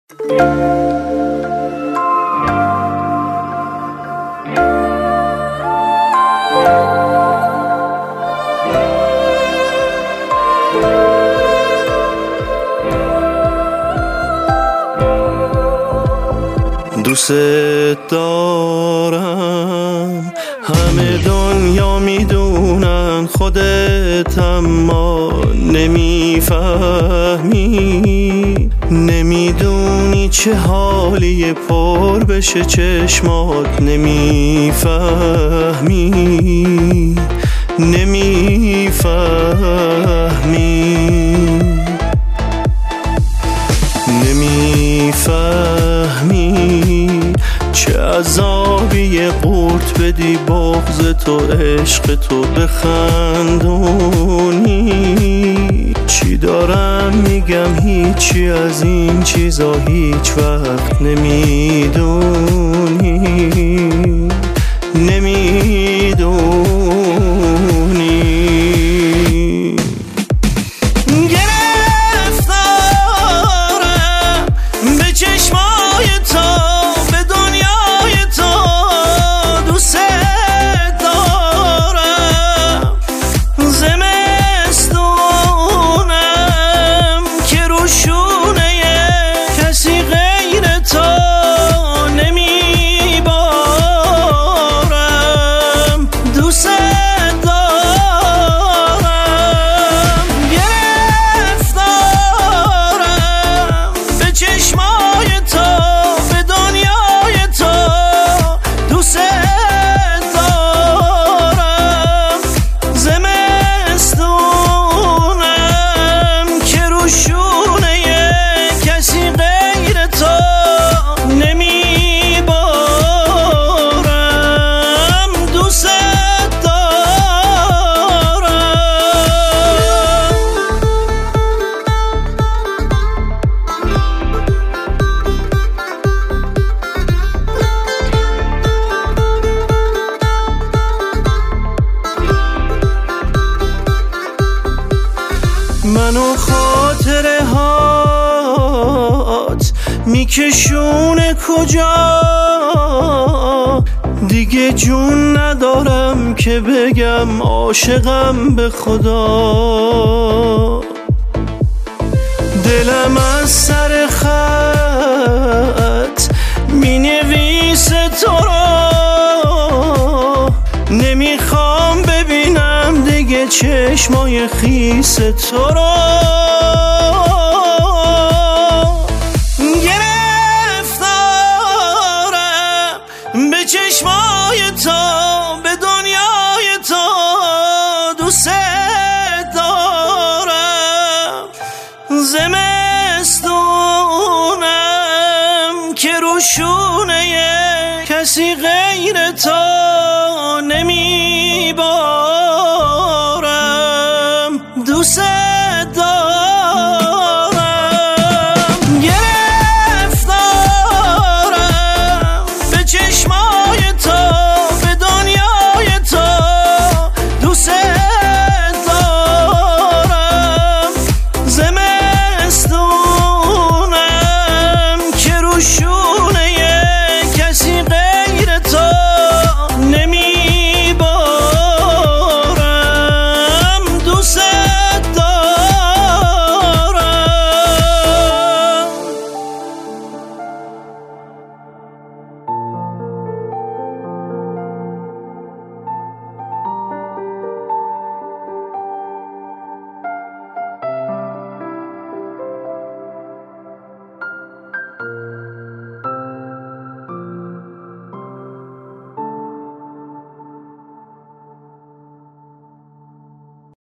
دوست دارم، همه دنیا میدونن، خودت اما نمیفهمی، نمیدونی چه حالیه پر بشه چشمات، نمیفهمی نمیفهمی چه عذابی قورت بدی بغض تو عشق تو بخندونی. چی دارم میگم هیچی از این چیزا هیچ وقت نمیدونی منو خاطره هات میکشونه کجا، دیگه جون ندارم که بگم عاشقم به خدا. دلم از سر خط مینویسه تو را، نمیخوام ببینم دیگه چشمای خیس تو را. گرفتارم به چشمای تو، به دنیای تو، دوست دارم. زمستونم که روشونه کسی غیر تو نمیبارم.